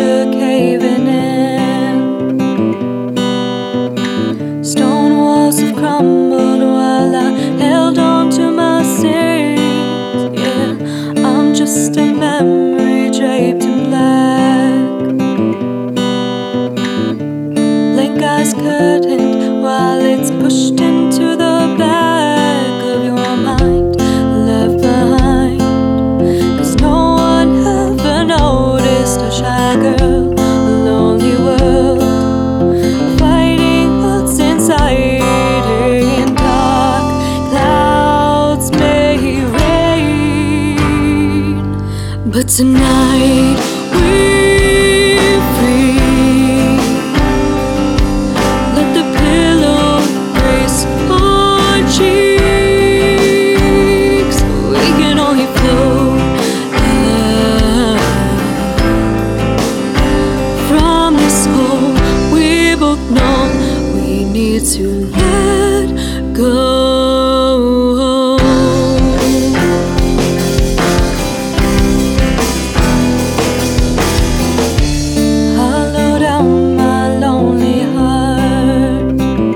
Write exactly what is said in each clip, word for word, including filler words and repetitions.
are caving in. Stone walls have crumbled while I held on to my sins. Yeah, I'm just a memory draped in black. Blank eyes curtained while it's pushed into the back of your mind, left behind. Cause no one ever noticed a shy girl, a lonely world, fighting what's inside her. In dark clouds may rain, but tonight we're free. Let the pillow brace our cheeks. We can only float out from this hole. We both know we need to let go. Hollow down my lonely heart,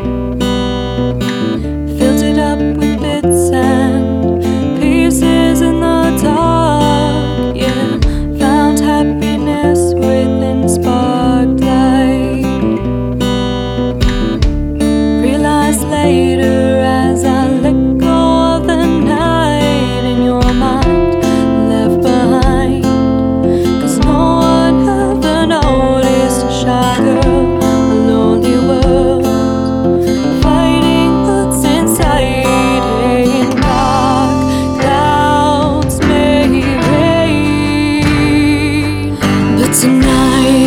filled it up with bits and pieces in the dark. Yeah, found happiness within spark light. Realized later as I let go of the night in your mind, left behind. Cause no one ever noticed a shy girl, a lonely world, fighting what's inside her. In dark clouds may rain, but tonight